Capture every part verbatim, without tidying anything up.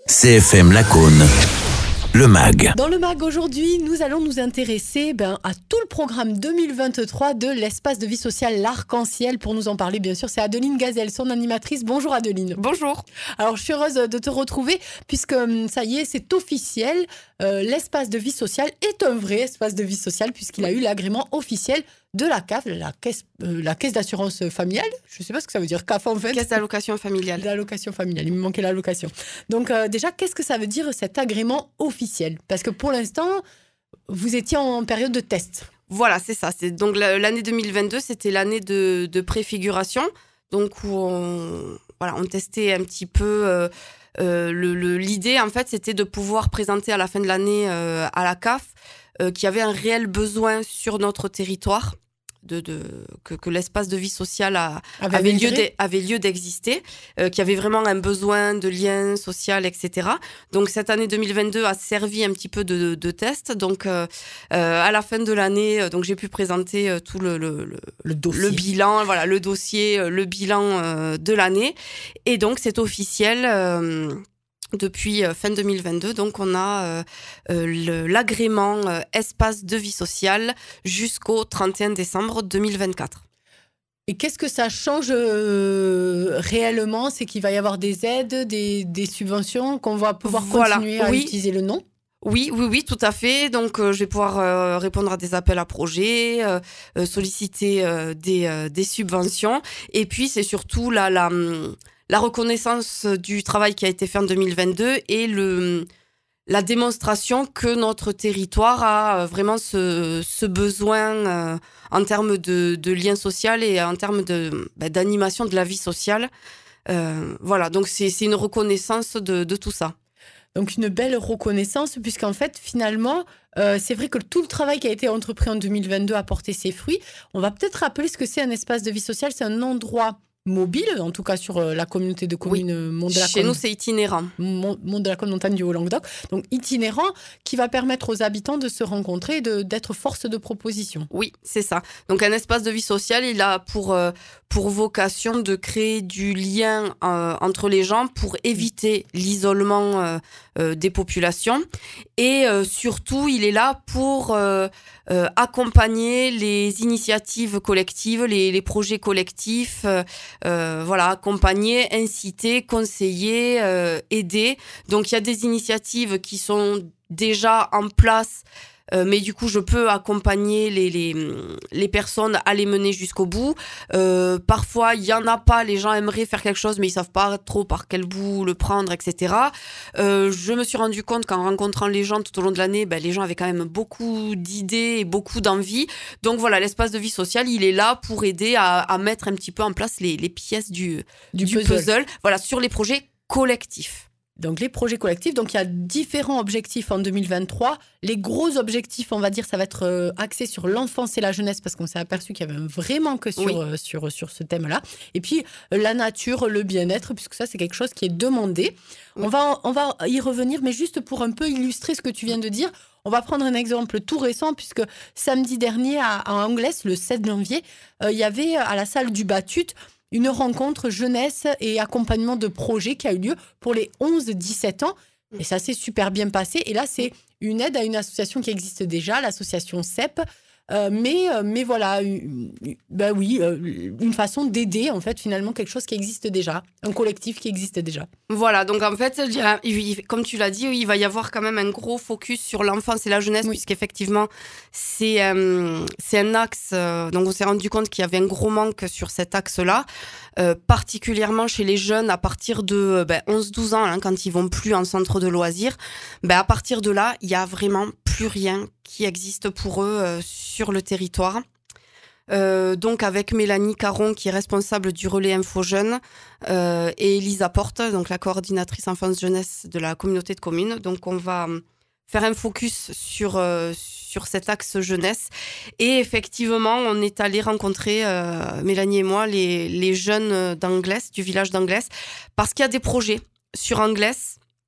C F M Lacaune, le M A G. Dans le M A G aujourd'hui, nous allons nous intéresser ben, à tout le programme deux mille vingt-trois de l'espace de vie sociale L'Arc-en-Ciel. Pour nous en parler, bien sûr, c'est Adeline Gazelle, son animatrice. Bonjour Adeline. Bonjour. Alors, je suis heureuse de te retrouver puisque ça y est, c'est officiel. Euh, l'espace de vie sociale est un vrai espace de vie sociale puisqu'il a eu l'agrément officiel de la C A F, la caisse, euh, la caisse d'assurance familiale. Je ne sais pas ce que ça veut dire, C A F en fait. Caisse d'allocation familiale. D'allocation familiale, il me manquait l'allocation. Donc euh, déjà, qu'est-ce que ça veut dire cet agrément officiel ? Parce que pour l'instant, vous étiez en période de test. Voilà, c'est ça. C'est, donc l'année deux mille vingt-deux, c'était l'année de, de préfiguration, donc où on, voilà, on testait un petit peu... Euh, euh, le, le, l'idée, en fait, c'était de pouvoir présenter à la fin de l'année euh, à la C A F euh, qu'il y avait un réel besoin sur notre territoire. De, de, que, que l'espace de vie sociale a, avait, avait, lieu de, avait lieu d'exister, euh, qu'il y avait vraiment un besoin de lien social, et cetera. Donc cette année deux mille vingt-deux a servi un petit peu de, de test. Donc euh, euh, à la fin de l'année, euh, donc j'ai pu présenter euh, tout le, le, le, le, dossier. le bilan, voilà, le dossier, euh, le bilan euh, de l'année. Et donc c'est officiel. Euh, Depuis fin deux mille vingt-deux, donc on a euh, euh, le, l'agrément euh, espace de vie sociale jusqu'au trente et un décembre deux mille vingt-quatre. Et qu'est-ce que ça change euh, réellement ? C'est qu'il va y avoir des aides, des, des subventions, qu'on va pouvoir voilà. continuer à oui. utiliser le nom ? Oui, oui, oui, tout à fait. Donc, euh, je vais pouvoir euh, répondre à des appels à projets, euh, euh, solliciter euh, des, euh, des subventions. Et puis, c'est surtout la... la La reconnaissance du travail qui a été fait en deux mille vingt-deux et le, la démonstration que notre territoire a vraiment ce, ce besoin euh, en termes de, de lien social et en termes de, bah, d'animation de la vie sociale. Euh, voilà, donc c'est, c'est une reconnaissance de, de tout ça. Donc une belle reconnaissance, puisqu'en fait, finalement, euh, c'est vrai que tout le travail qui a été entrepris en deux mille vingt-deux a porté ses fruits. On va peut-être rappeler ce que c'est un espace de vie sociale. C'est un endroit mobile, en tout cas sur la communauté de communes oui. Monde de la Chez Cône. Nous, c'est itinérant. Monde de la Cône Montagne du Haut-Languedoc. Donc itinérant, qui va permettre aux habitants de se rencontrer et de, d'être force de proposition. Oui, c'est ça. Donc un espace de vie sociale, il a pour, euh, pour vocation de créer du lien euh, entre les gens pour éviter l'isolement euh, euh, des populations. Et euh, surtout, il est là pour euh, euh, accompagner les initiatives collectives, les, les projets collectifs, euh, Euh, voilà, accompagner, inciter, conseiller, euh, aider. Donc, il y a des initiatives qui sont déjà en place, euh, mais du coup, je peux accompagner les, les, les personnes à les mener jusqu'au bout. Euh, parfois, il n'y en a pas, les gens aimeraient faire quelque chose, mais ils ne savent pas trop par quel bout le prendre, et cetera. Euh, je me suis rendu compte qu'en rencontrant les gens tout au long de l'année, ben, les gens avaient quand même beaucoup d'idées et beaucoup d'envie. Donc voilà, l'espace de vie sociale, il est là pour aider à, à mettre un petit peu en place les, les pièces du, du, du puzzle. puzzle, voilà, sur les projets collectifs. Donc les projets collectifs, donc il y a différents objectifs en deux mille vingt-trois. Les gros objectifs, on va dire, ça va être euh, axé sur l'enfance et la jeunesse parce qu'on s'est aperçu qu'il y avait un vrai manque sur, oui. euh, sur, sur ce thème-là. Et puis euh, la nature, le bien-être, puisque ça c'est quelque chose qui est demandé. Oui. On va, on va y revenir, mais juste pour un peu illustrer ce que tu viens de dire, on va prendre un exemple tout récent puisque samedi dernier à, à Anglès, le sept janvier, euh, il y avait à la salle du Batut une rencontre jeunesse et accompagnement de projet qui a eu lieu pour les onze dix-sept ans. Et ça s'est super bien passé. Et là, c'est une aide à une association qui existe déjà, l'association C E P. Euh, mais, euh, mais voilà, euh, bah oui, euh, une façon d'aider, en fait, finalement, quelque chose qui existe déjà, un collectif qui existe déjà. Voilà, donc en fait, comme tu l'as dit, il va y avoir quand même un gros focus sur l'enfance et la jeunesse, oui. Puisqu'effectivement, c'est, euh, c'est un axe, euh, donc on s'est rendu compte qu'il y avait un gros manque sur cet axe-là, euh, particulièrement chez les jeunes à partir de ben, onze douze ans, hein, quand ils vont plus en centre de loisirs. Ben, à partir de là, il y a vraiment plus rien qui existe pour eux euh, sur le territoire. Euh, donc avec Mélanie Caron qui est responsable du relais Info Jeunes euh, et Elisa Porte, donc la coordinatrice enfance-jeunesse de la communauté de communes. Donc on va faire un focus sur, euh, sur cet axe jeunesse. Et effectivement, on est allé rencontrer, euh, Mélanie et moi, les, les jeunes d'Anglès, du village d'Anglès, parce qu'il y a des projets sur Anglès.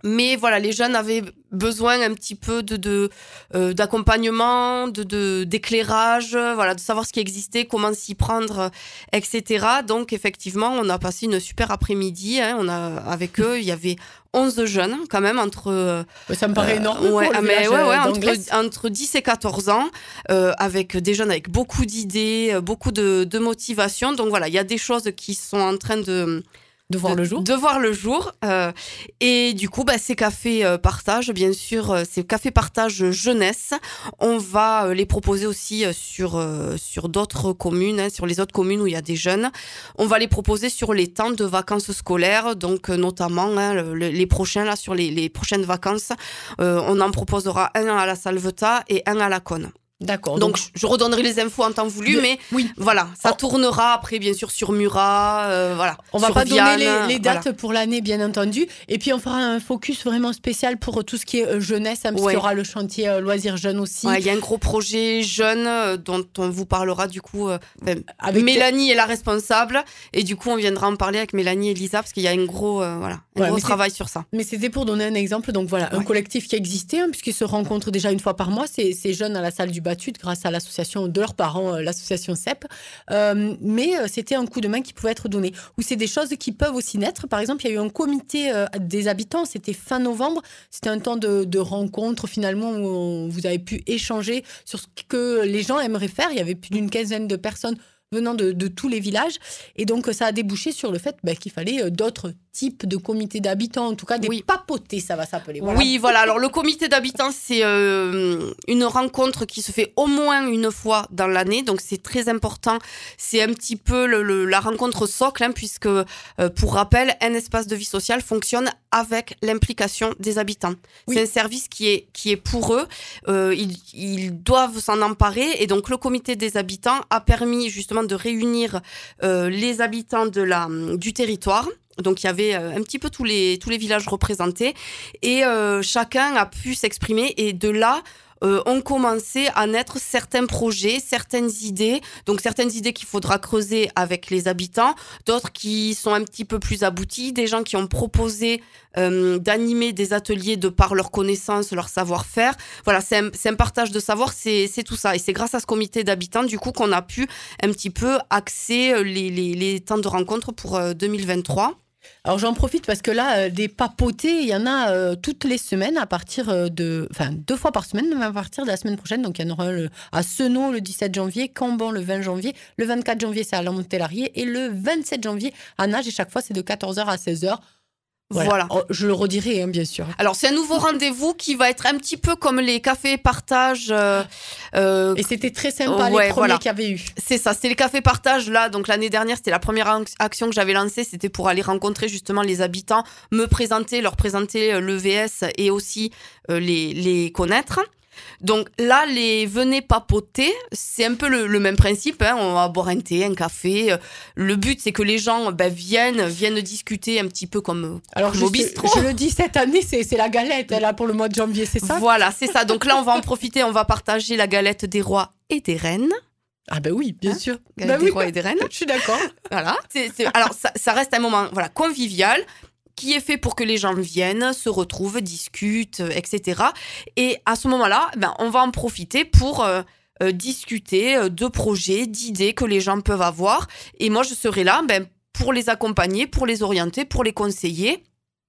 Mais voilà, les jeunes avaient besoin un petit peu de, de euh, d'accompagnement, de, de d'éclairage, euh, voilà, de savoir ce qui existait, comment s'y prendre, euh, et cetera. Donc effectivement, on a passé une super après-midi. Hein, on a avec eux, il y avait onze jeunes quand même entre. Euh, Ça me paraît euh, énorme. Ouais, pour le mais village, ouais, ouais, euh, entre, d'Anglaise. entre dix et quatorze ans, euh, avec des jeunes avec beaucoup d'idées, euh, beaucoup de, de motivation. Donc voilà, il y a des choses qui sont en train de De voir de, le jour. de voir le jour. Euh, et du coup, bah, ces cafés euh, partage, bien sûr, euh, ces cafés partage jeunesse, on va euh, les proposer aussi euh, sur, euh, sur d'autres communes, hein, sur les autres communes où il y a des jeunes. On va les proposer sur les temps de vacances scolaires, donc euh, notamment hein, le, les prochains, là, sur les, les prochaines vacances. Euh, on en proposera un à la Salvetat et un à la Cône. D'accord. Donc, je redonnerai les infos en temps voulu, de- mais oui. voilà, ça Oh. tournera après, bien sûr, sur Murat, euh, voilà. On va sur pas Vianne, donner les, les dates voilà. pour l'année, bien entendu. Et puis, on fera un focus vraiment spécial pour tout ce qui est euh, jeunesse, hein, parce Ouais. qu'il y aura le chantier euh, loisirs jeunes aussi. Ouais, il y a un gros projet jeune euh, dont on vous parlera du coup. euh, enfin, Avec- Mélanie est la responsable et du coup on viendra en parler avec Mélanie et Lisa parce qu'il y a un gros, euh, voilà, un Ouais, gros mais c'est- travail sur ça. Mais c'était pour donner un exemple. Donc voilà, un Ouais. collectif qui existait, hein, puisqu'ils se rencontrent déjà une fois par mois, ces, ces jeunes à la salle du Batut, grâce à l'association de leurs parents, euh, l'association C E P. Euh, mais euh, c'était un coup de main qui pouvait être donné. Ou c'est des choses qui peuvent aussi naître. Par exemple, il y a eu un comité euh, des habitants, c'était fin novembre. C'était un temps de, de rencontre finalement où on- vous avez pu échanger sur ce que les gens aimeraient faire. Il y avait plus d'une quinzaine de personnes venant de, de tous les villages. Et donc, ça a débouché sur le fait bah, qu'il fallait euh, d'autres types de comités d'habitants, en tout cas des Oui. papotés, ça va s'appeler. Voilà. Oui, voilà. Alors le comité d'habitants, c'est euh, une rencontre qui se fait au moins une fois dans l'année, donc c'est très important. C'est un petit peu le, le- la rencontre socle, hein, puisque euh, pour rappel, un espace de vie sociale fonctionne avec l'implication des habitants. Oui. C'est un service qui est qui est pour eux. Euh, ils, ils doivent s'en emparer, et donc le comité des habitants a permis justement de réunir euh, les habitants de la du territoire. Donc il y avait euh, un petit peu tous les tous les villages représentés et euh, chacun a pu s'exprimer, et de là euh, ont commencé à naître certains projets, certaines idées. Donc certaines idées qu'il faudra creuser avec les habitants, d'autres qui sont un petit peu plus abouties, des gens qui ont proposé euh, d'animer des ateliers de par leur connaissance, leur savoir-faire. Voilà, c'est un, c'est un partage de savoir, c'est c'est tout ça. Et c'est grâce à ce comité d'habitants du coup qu'on a pu un petit peu axer les les, les temps de rencontre pour euh, deux mille vingt-trois. Alors j'en profite parce que là, euh, des papotés, il y en a euh, toutes les semaines à partir euh, de... Enfin, deux fois par semaine, mais à partir de la semaine prochaine. Donc il y en aura un le- à Senot le dix-sept janvier, Cambon le vingt janvier, le vingt-quatre janvier c'est à la Montellarié et le vingt-sept janvier à Nage. Et chaque fois, c'est de quatorze heures à seize heures. Voilà. Voilà. Oh, je le redirai, hein, bien sûr. Alors, c'est un nouveau rendez-vous qui va être un petit peu comme les cafés partage. Euh, euh, Et c'était très sympa, Ouais, les premiers voilà. qu'il y avait eu. c'est ça, c'était les cafés partage. Là, donc l'année dernière, c'était la première ac- action que j'avais lancée. C'était pour aller rencontrer justement les habitants, me présenter, leur présenter euh, l'E V S et aussi euh, les, les connaître. Donc là, les venez papoter, c'est un peu le, le même principe. Hein. On va boire un thé, un café. Le but, c'est que les gens ben, viennent, viennent discuter un petit peu comme, Alors, comme je, au bistrot. je le dis, cette année, c'est c'est la galette, là, pour le mois de janvier, c'est ça? Voilà, c'est ça. Donc là, on va en profiter. On va partager la galette des rois et des reines. Ah ben oui, bien Hein sûr. Galette Ben des oui. rois et des reines. Je suis d'accord. Voilà. C'est- c'est- alors, ça, ça reste un moment voilà, convivial qui est fait pour que les gens viennent, se retrouvent, discutent, euh, et cetera. Et à ce moment-là, ben, on va en profiter pour euh, euh, discuter euh, de projets, d'idées que les gens peuvent avoir. Et moi, je serai là ben, pour les accompagner, pour les orienter, pour les conseiller.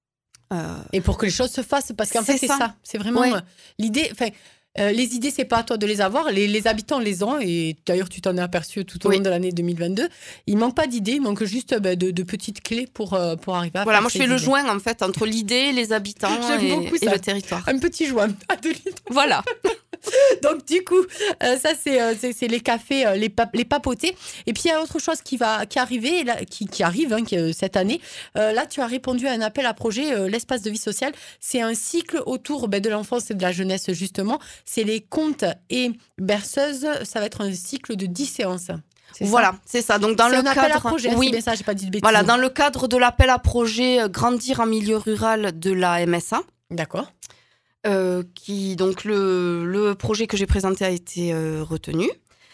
Euh, Et pour que les choses se fassent, parce qu'en C'est fait, c'est ça. ça. C'est vraiment Ouais. euh, l'idée. Enfin, euh, les idées, c'est pas à toi de les avoir. Les, les habitants les ont. Et d'ailleurs, tu t'en es aperçu tout au Oui. long de l'année deux mille vingt-deux. Il manque pas d'idées. Il manque juste euh, ben, de, de petites clés pour, euh, pour arriver à voilà, faire moi, je ces fais le idées. joint, en fait, entre l'idée, les habitants J'aime et, beaucoup et ça. le territoire. Un petit joint. Adeline. Voilà. Donc, du coup, euh, ça, c'est euh, c'est- c'est les cafés, euh, les, pa- les papotés. Et puis, il y a autre chose qui va qui arriver, là, qui, qui arrive hein, qui, euh, cette année. Euh, là, tu as répondu à un appel à projet, euh, l'espace de vie sociale. C'est un cycle autour ben, de l'enfance et de la jeunesse, justement. C'est les contes et berceuses. Ça va être un cycle de dix séances. C'est ça Voilà, c'est ça. Donc, dans C'est le un appel à cadre. projet, hein, oui. c'est bien ça, j'ai pas dit de bêtises. Voilà, dans le cadre de l'appel à projet euh, Grandir en milieu rural de la M S A. D'accord. Euh, qui donc le, le projet que j'ai présenté a été euh, retenu.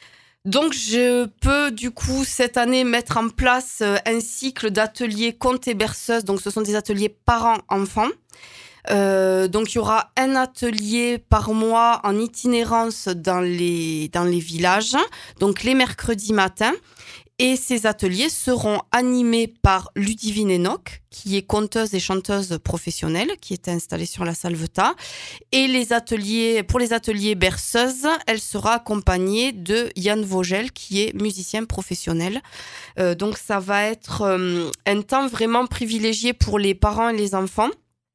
Donc je peux du coup cette année mettre en place euh, un cycle d'ateliers contes et berceuses. Donc ce sont des ateliers parents-enfants. Euh, donc, il y aura un atelier par mois en itinérance dans les, dans les villages, donc les mercredis matins. Et ces ateliers seront animés par Ludivine Enoch, qui est conteuse et chanteuse professionnelle, qui est installée sur la Salvetat. Et les ateliers, pour les ateliers berceuses, elle sera accompagnée de Yann Vogel, qui est musicien professionnel. Euh, donc ça va être euh, un temps vraiment privilégié pour les parents et les enfants.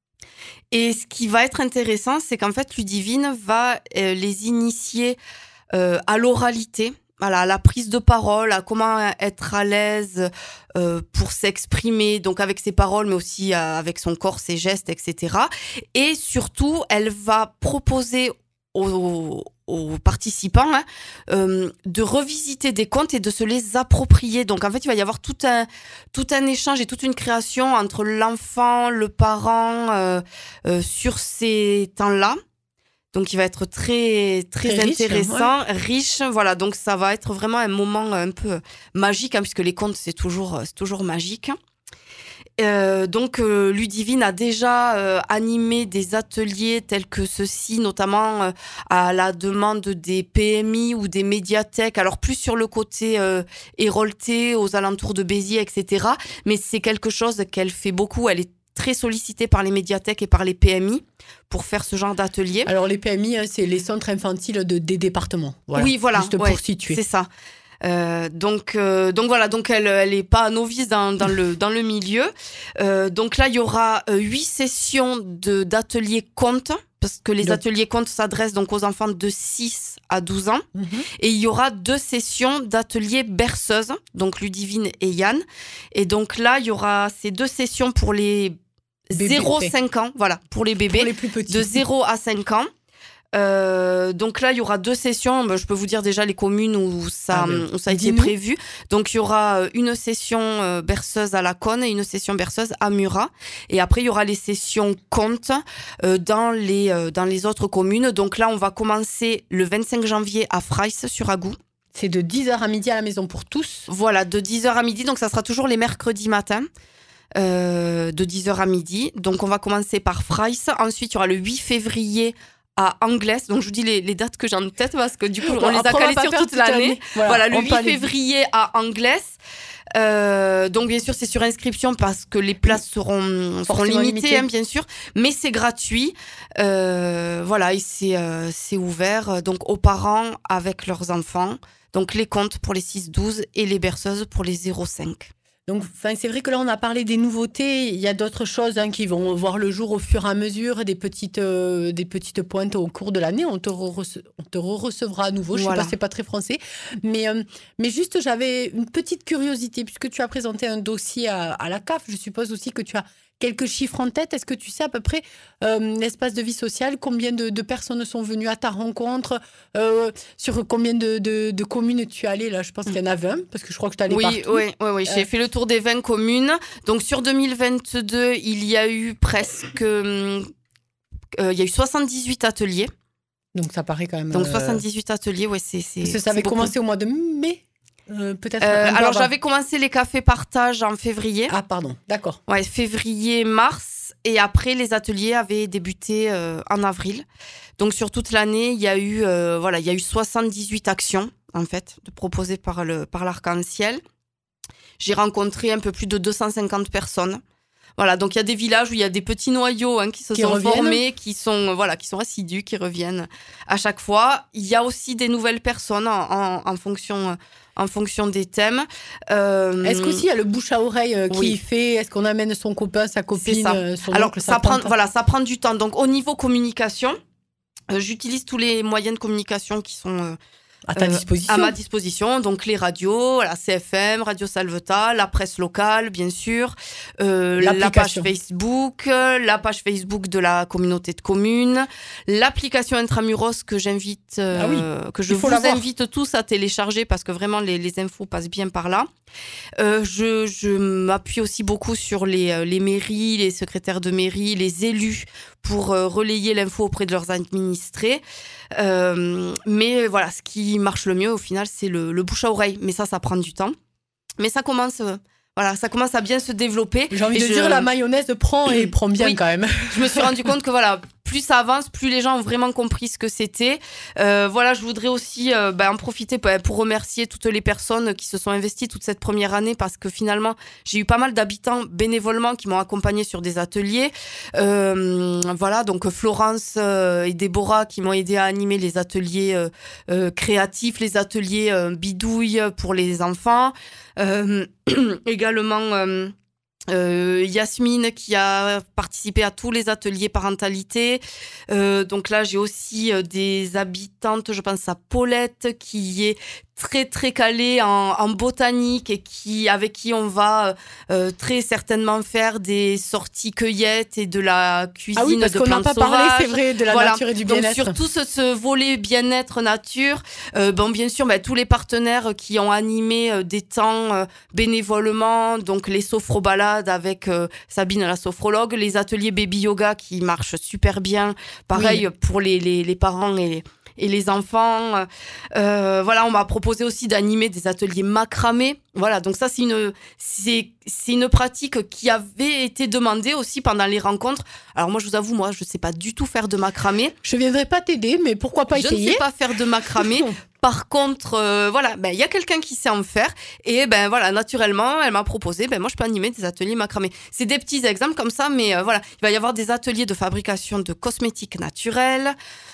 Et ce qui va être intéressant, c'est qu'en fait, Ludivine va euh, les initier euh, à l'oralité, voilà, à la prise de parole, à comment être à l'aise euh, pour s'exprimer, donc avec ses paroles, mais aussi euh, avec son corps, ses gestes, et cetera. Et surtout, elle va proposer aux, aux participants hein, euh, de revisiter des contes et de se les approprier. Donc en fait, il va y avoir tout un, tout un échange et toute une création entre l'enfant, le parent euh, euh, sur ces temps-là. Donc, il va être très, très, très intéressant, riche, ouais. riche. Voilà, donc ça va être vraiment un moment un peu magique, hein, puisque les contes, c'est toujours, c'est toujours magique. Euh, donc, euh, Ludivine a déjà euh, animé des ateliers tels que ceux-ci, notamment euh, à la demande des P M I ou des médiathèques. Alors, plus sur le côté euh, Hérolté, aux alentours de Béziers, et cetera. Mais c'est quelque chose qu'elle fait beaucoup. Elle est très sollicitée par les médiathèques et par les P M I pour faire ce genre d'atelier. Alors les P M I, hein, c'est les centres infantiles de, des départements. Voilà. Oui, voilà. Juste ouais, pour situer. C'est ça. Euh, donc, euh, donc voilà, donc elle, elle est pas novice dans, dans le dans le milieu. Euh, donc là, il y aura huit sessions de d'ateliers contes, parce que les donc. ateliers contes s'adressent donc aux enfants de six à douze ans. Mm-hmm. Et il y aura deux sessions d'ateliers berceuses, donc Ludivine et Yann. Et donc là, il y aura ces deux sessions pour les zéro à cinq ans, voilà, pour les bébés, pour les plus petits. De zéro à cinq ans. Euh, donc là, il y aura deux sessions. Je peux vous dire déjà les communes où ça, ah oui. où ça a été prévu. Donc, il y aura une session berceuse à La Cône et une session berceuse à Murat. Et après, il y aura les sessions contes dans les, dans les autres communes. Donc là, on va commencer le vingt-cinq janvier à Fraiss sur Agou. C'est de dix heures à midi à la maison pour tous. Voilà, de dix heures à midi. Donc, ça sera toujours les mercredis matins. Euh, de dix heures à midi. Donc, on va commencer par Fraiss. Ensuite, il y aura le huit février à Anglès. Donc, je vous dis les, les dates que j'ai en tête parce que du coup, on bon, les a calées sur toute l'année. Voilà, voilà, le huit février à Anglès. Euh, donc, bien sûr, c'est sur inscription parce que les places seront, seront limitées, limitées. Hein, bien sûr. Mais c'est gratuit. Euh, voilà, et c'est, euh, c'est ouvert donc aux parents avec leurs enfants. Donc, les contes pour les six douze et les berceuses pour les zéro cinq. Donc, c'est vrai que là, on a parlé des nouveautés. Il y a d'autres choses hein, qui vont voir le jour au fur et à mesure, des petites, euh, des petites pointes au cours de l'année. On te, re-rece- on te re-recevra à nouveau. Je ne voilà. sais pas, c'est pas très français. Mais, euh, mais juste, j'avais une petite curiosité, puisque tu as présenté un dossier à, à la C A F. Je suppose aussi que tu as quelques chiffres en tête. Est-ce que tu sais à peu près, euh, l'espace de vie sociale, combien de, de personnes sont venues à ta rencontre, euh, sur combien de, de, de communes tu es allée là? Je pense qu'il y en a vingt, parce que je crois que tu es allée oui, partout. Oui, oui, oui. J'ai euh... fait le tour des vingt communes. Donc, sur deux mille vingt-deux, il y a eu presque... Euh, il y a eu soixante-dix-huit ateliers. Donc, ça paraît quand même... Donc, soixante-dix-huit ateliers, ouais, c'est... c'est parce que ça avait commencé au mois de mai. Euh, peut-être euh, alors avant. J'avais commencé les cafés partage en février. Ah pardon, d'accord. Ouais, février, mars, et après les ateliers avaient débuté euh, en avril. Donc sur toute l'année, il y a eu euh, voilà, il y a eu soixante-dix-huit actions en fait, de proposées par le par l'Arc-en-Ciel. J'ai rencontré un peu plus de deux cent cinquante personnes. Voilà, donc il y a des villages où il y a des petits noyaux hein, qui se qui sont reviennent. formés, qui sont voilà, qui sont assidus, qui reviennent à chaque fois. Il y a aussi des nouvelles personnes en, en, en fonction en fonction des thèmes. Euh... Est-ce qu'aussi il y a le bouche à oreille euh, qui oui. fait? Est-ce qu'on amène son copain, sa copine, ça. Euh, son Alors oncle, ça prend voilà, ça prend du temps. Donc au niveau communication, euh, j'utilise tous les moyens de communication qui sont euh, à ta disposition. Euh, à ma disposition, donc les radios, la C F M, Radio Salvetat, la presse locale, bien sûr, euh, la page Facebook, la page Facebook de la communauté de communes, l'application Intramuros que j'invite, euh, ah oui, que je vous l'avoir. invite tous à télécharger parce que vraiment les, les infos passent bien par là. Euh, je, je m'appuie aussi beaucoup sur les, les mairies, les secrétaires de mairie, les élus pour euh, relayer l'info auprès de leurs administrés. Euh, mais voilà, ce qui marche le mieux au final, c'est le, le bouche à oreille. Mais ça, ça prend du temps. Mais ça commence, euh, Voilà, ça commence à bien se développer. J'ai envie et de je... dire, la mayonnaise prend et prend bien oui. quand même. Je me suis rendu compte que voilà, plus ça avance, plus les gens ont vraiment compris ce que c'était. Euh, voilà, je voudrais aussi euh, bah, en profiter pour, pour remercier toutes les personnes qui se sont investies toute cette première année parce que finalement, j'ai eu pas mal d'habitants bénévolement qui m'ont accompagné sur des ateliers. Euh, voilà, donc Florence euh, et Déborah qui m'ont aidé à animer les ateliers euh, euh, créatifs, les ateliers euh, bidouilles pour les enfants. Euh, également... Euh, Euh, Yasmine qui a participé à tous les ateliers parentalité. Euh, donc là, j'ai aussi euh, des habitantes, je pense à Paulette, qui est très très calée en, en botanique et qui, avec qui on va euh, très certainement faire des sorties cueillettes et de la cuisine ah oui, parce de qu'on plantes n'a pas sauvages. parlé, c'est vrai, de la voilà. nature et du Donc bien-être. sur tout ce, ce volet bien-être nature, euh, bon bien sûr, bah, tous les partenaires qui ont animé euh, des temps euh, bénévolement, donc les sophrobalades avec euh, Sabine la sophrologue, les ateliers baby yoga qui marchent super bien, pareil oui. pour les, les, les parents et les et les enfants. Euh, voilà, on m'a proposé aussi d'animer des ateliers macramé. Voilà, donc ça, c'est une, c'est, c'est une pratique qui avait été demandée aussi pendant les rencontres. Alors moi, je vous avoue, moi, je ne sais pas du tout faire de macramé. Je ne viendrai pas t'aider, mais pourquoi pas je essayer ? Je ne sais pas faire de macramé. Par contre, euh, voilà, ben il y a quelqu'un qui sait en faire et ben voilà, naturellement, elle m'a proposé, ben moi je peux animer des ateliers macramé. C'est des petits exemples comme ça, mais euh, voilà, il va y avoir des ateliers de fabrication de cosmétiques naturels.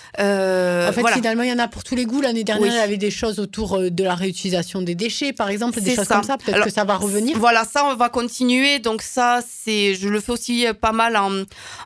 Euh, en fait, voilà. finalement, il y en a pour tous les goûts. L'année dernière, oui. il y avait des choses autour de la réutilisation des déchets, par exemple, des c'est choses ça. comme ça. Peut-être Alors, que ça va revenir. Voilà, ça, on va continuer. Donc ça, c'est, je le fais aussi pas mal en,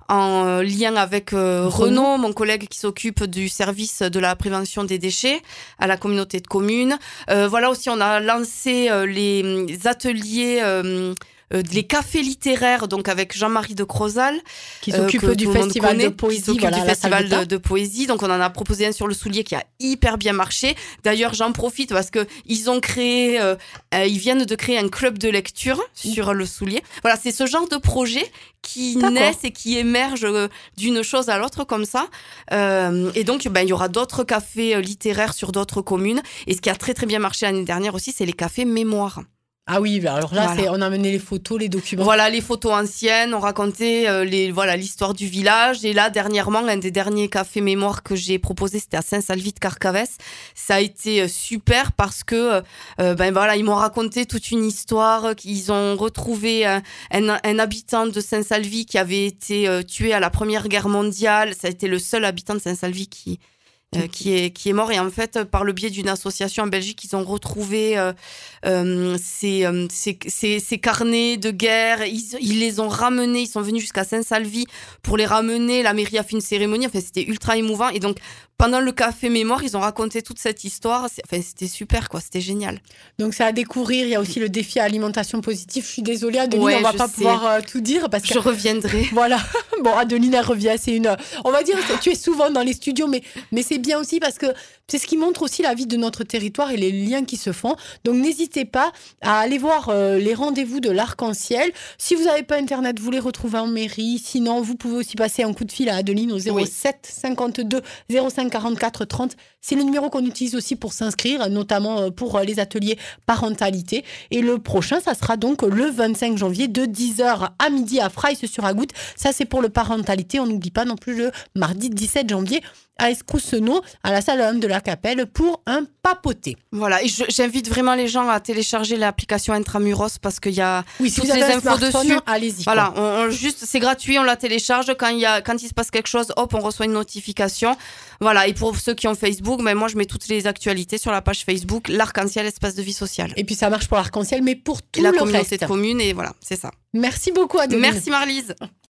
en lien avec euh, Renaud, Renaud, mon collègue qui s'occupe du service de la prévention des déchets à la communauté de communes. Euh, voilà aussi, on a lancé euh, les ateliers... Euh, Euh, les cafés littéraires, donc avec Jean-Marie de Crozal, qui s'occupe euh, du festival connaît, de poésie, qui s'occupe voilà, du festival de, de poésie. Donc on en a proposé un sur le soulier qui a hyper bien marché. D'ailleurs, j'en profite parce que ils ont créé, euh, euh, ils viennent de créer un club de lecture sur le soulier. Voilà, c'est ce genre de projet qui D'accord. naissent et qui émergent euh, d'une chose à l'autre comme ça. Euh, et donc, ben il y aura d'autres cafés euh, littéraires sur d'autres communes. Et ce qui a très très bien marché l'année dernière aussi, c'est les cafés mémoire. Ah oui, alors là, voilà. c'est, on a amené les photos, les documents. Voilà, les photos anciennes, on racontait euh, les, voilà, l'histoire du village. Et là, dernièrement, un des derniers cafés mémoire que j'ai proposé, c'était à Saint-Salvi-de-Carcavès. Ça a été super parce que, euh, ben voilà, ils m'ont raconté toute une histoire. Ils ont retrouvé un, un, un habitant de Saint-Salvi qui avait été euh, tué à la Première Guerre mondiale. Ça a été le seul habitant de Saint-Salvi qui... Euh, qui est qui est mort et en fait par le biais d'une association en Belgique ils ont retrouvé euh, euh, ces, euh, ces, ces, ces carnets de guerre, ils, ils les ont ramenés, ils sont venus jusqu'à Saint-Salvi pour les ramener, la mairie a fait une cérémonie, enfin c'était ultra émouvant et donc pendant le café mémoire ils ont raconté toute cette histoire, c'est, enfin, c'était super quoi, c'était génial. Donc c'est à découvrir, il y a aussi le défi alimentation positive, je suis désolée Adeline, ouais, on va pas sais. pouvoir euh, tout dire parce que je reviendrai. Voilà, bon Adeline elle revient, c'est une, on va dire tu es souvent dans les studios mais, mais c'est bien aussi parce que c'est ce qui montre aussi la vie de notre territoire et les liens qui se font. Donc n'hésitez pas à aller voir euh, les rendez-vous de l'Arc-en-Ciel. Si vous n'avez pas internet, vous les retrouvez en mairie. Sinon, vous pouvez aussi passer un coup de fil à Adeline au zéro sept cinquante-deux zéro cinq quarante-quatre trente. C'est le numéro qu'on utilise aussi pour s'inscrire, notamment pour les ateliers parentalité. Et le prochain, ça sera donc le vingt-cinq janvier de dix heures à midi à Fraisse-sur-Agoutte. Ça, c'est pour le parentalité. On n'oublie pas non plus le mardi dix-sept janvier à Escroucenot, à la salle de la Capelle, pour un papoté. Voilà, et je, j'invite vraiment les gens à télécharger l'application Intramuros parce qu'il y a oui, si toutes vous avez les un infos dessus. Allez-y. Voilà, on, on, juste, c'est gratuit, on la télécharge. Quand il, y a, quand il se passe quelque chose, hop, on reçoit une notification. Voilà, et pour ceux qui ont Facebook, ben moi, je mets toutes les actualités sur la page Facebook, l'Arc-en-Ciel, espace de vie sociale. Et puis ça marche pour l'Arc-en-Ciel, mais pour tout et la le communauté reste. de communes, et voilà, c'est ça. Merci beaucoup, Adeline. Merci, Marlise.